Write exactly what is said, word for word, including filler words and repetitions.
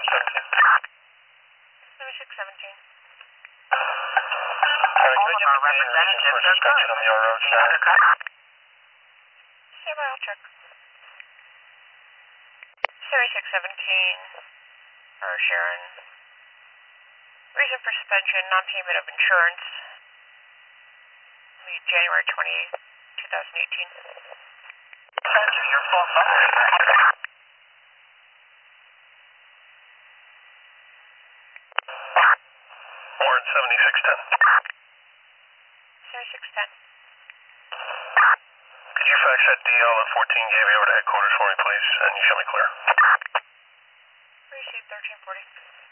seventeen. seventy-six seventeen. Sorry, could you representative for suspension on the R O check? Stand by, I'll check. seventy-six seventeen, or Sharon. Reason for suspension, non-payment of insurance. January twenty-eighth, twenty eighteen. Thank you, your phone number is Warren seventy-six ten. seventy-six ten. Could you fax that D L at fourteen G B over to headquarters for me, please, and you show me clear? Received thirteen forty.